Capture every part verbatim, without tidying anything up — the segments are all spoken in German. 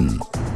Nachrichten.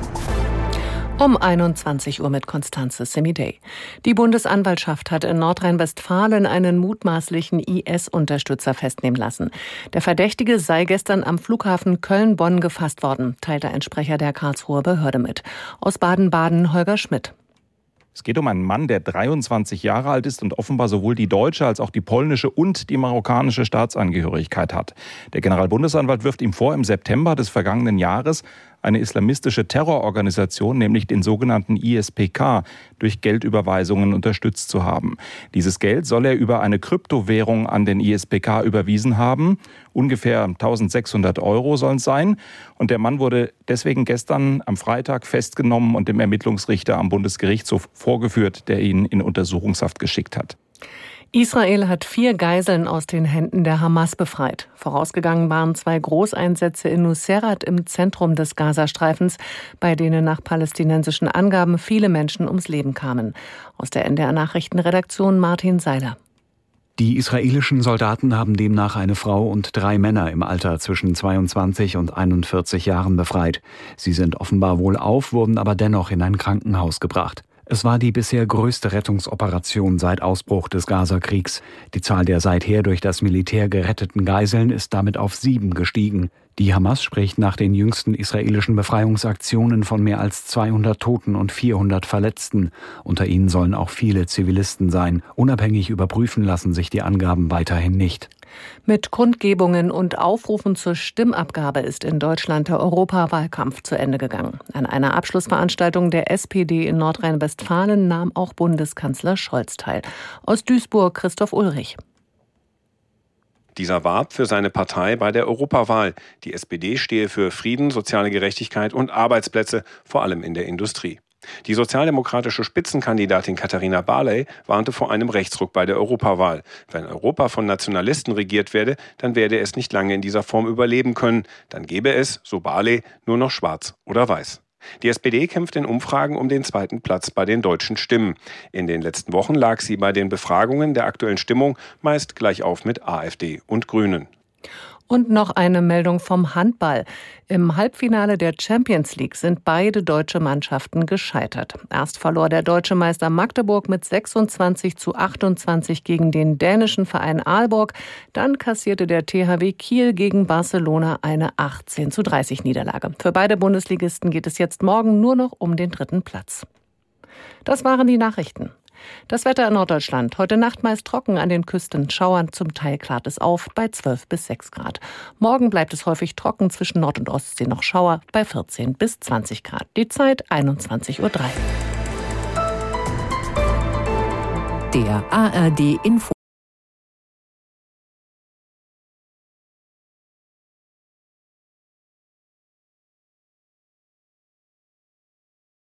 Um einundzwanzig Uhr mit Constanze Semidey. Die Bundesanwaltschaft hat in Nordrhein-Westfalen einen mutmaßlichen I S-Unterstützer festnehmen lassen. Der Verdächtige sei gestern am Flughafen Köln-Bonn gefasst worden, teilte ein Sprecher der Karlsruher Behörde mit. Aus Baden-Baden Holger Schmidt. Es geht um einen Mann, der dreiundzwanzig Jahre alt ist und offenbar sowohl die deutsche als auch die polnische und die marokkanische Staatsangehörigkeit hat. Der Generalbundesanwalt wirft ihm vor, im September des vergangenen Jahres eine islamistische Terrororganisation, nämlich den sogenannten I S P K, durch Geldüberweisungen unterstützt zu haben. Dieses Geld soll er über eine Kryptowährung an den I S P K überwiesen haben. Ungefähr eintausendsechshundert Euro sollen es sein. Und der Mann wurde deswegen gestern am Freitag festgenommen und dem Ermittlungsrichter am Bundesgerichtshof vorgeführt, der ihn in Untersuchungshaft geschickt hat. Israel hat vier Geiseln aus den Händen der Hamas befreit. Vorausgegangen waren zwei Großeinsätze in Nuseirat im Zentrum des Gazastreifens, bei denen nach palästinensischen Angaben viele Menschen ums Leben kamen. Aus der N D R-Nachrichtenredaktion Martin Seiler. Die israelischen Soldaten haben demnach eine Frau und drei Männer im Alter zwischen zweiundzwanzig und einundvierzig Jahren befreit. Sie sind offenbar wohlauf, wurden aber dennoch in ein Krankenhaus gebracht. Es war die bisher größte Rettungsoperation seit Ausbruch des Gazakriegs. Die Zahl der seither durch das Militär geretteten Geiseln ist damit auf sieben gestiegen. Die Hamas spricht nach den jüngsten israelischen Befreiungsaktionen von mehr als zweihundert Toten und vierhundert Verletzten. Unter ihnen sollen auch viele Zivilisten sein. Unabhängig überprüfen lassen sich die Angaben weiterhin nicht. Mit Kundgebungen und Aufrufen zur Stimmabgabe ist in Deutschland der Europawahlkampf zu Ende gegangen. An einer Abschlussveranstaltung der S P D in Nordrhein-Westfalen nahm auch Bundeskanzler Scholz teil. Aus Duisburg Christoph Ulrich. Dieser warb für seine Partei bei der Europawahl. Die S P D stehe für Frieden, soziale Gerechtigkeit und Arbeitsplätze, vor allem in der Industrie. Die sozialdemokratische Spitzenkandidatin Katharina Barley warnte vor einem Rechtsruck bei der Europawahl. Wenn Europa von Nationalisten regiert werde, dann werde es nicht lange in dieser Form überleben können. Dann gäbe es, so Barley, nur noch schwarz oder weiß. Die S P D kämpft in Umfragen um den zweiten Platz bei den deutschen Stimmen. In den letzten Wochen lag sie bei den Befragungen der aktuellen Stimmung meist gleich auf mit AfD und Grünen. Und noch eine Meldung vom Handball. Im Halbfinale der Champions League sind beide deutsche Mannschaften gescheitert. Erst verlor der deutsche Meister Magdeburg mit sechsundzwanzig zu achtundzwanzig gegen den dänischen Verein Aalborg. Dann kassierte der T H W Kiel gegen Barcelona eine achtzehn zu dreißig Niederlage. Für beide Bundesligisten geht es jetzt morgen nur noch um den dritten Platz. Das waren die Nachrichten. Das Wetter in Norddeutschland. Heute Nacht meist trocken, an den Küsten schauern, zum Teil klart es auf bei zwölf bis sechs Grad. Morgen bleibt es häufig trocken, zwischen Nord- und Ostsee noch Schauer bei vierzehn bis zwanzig Grad. Die Zeit einundzwanzig Uhr drei. Der A R D Info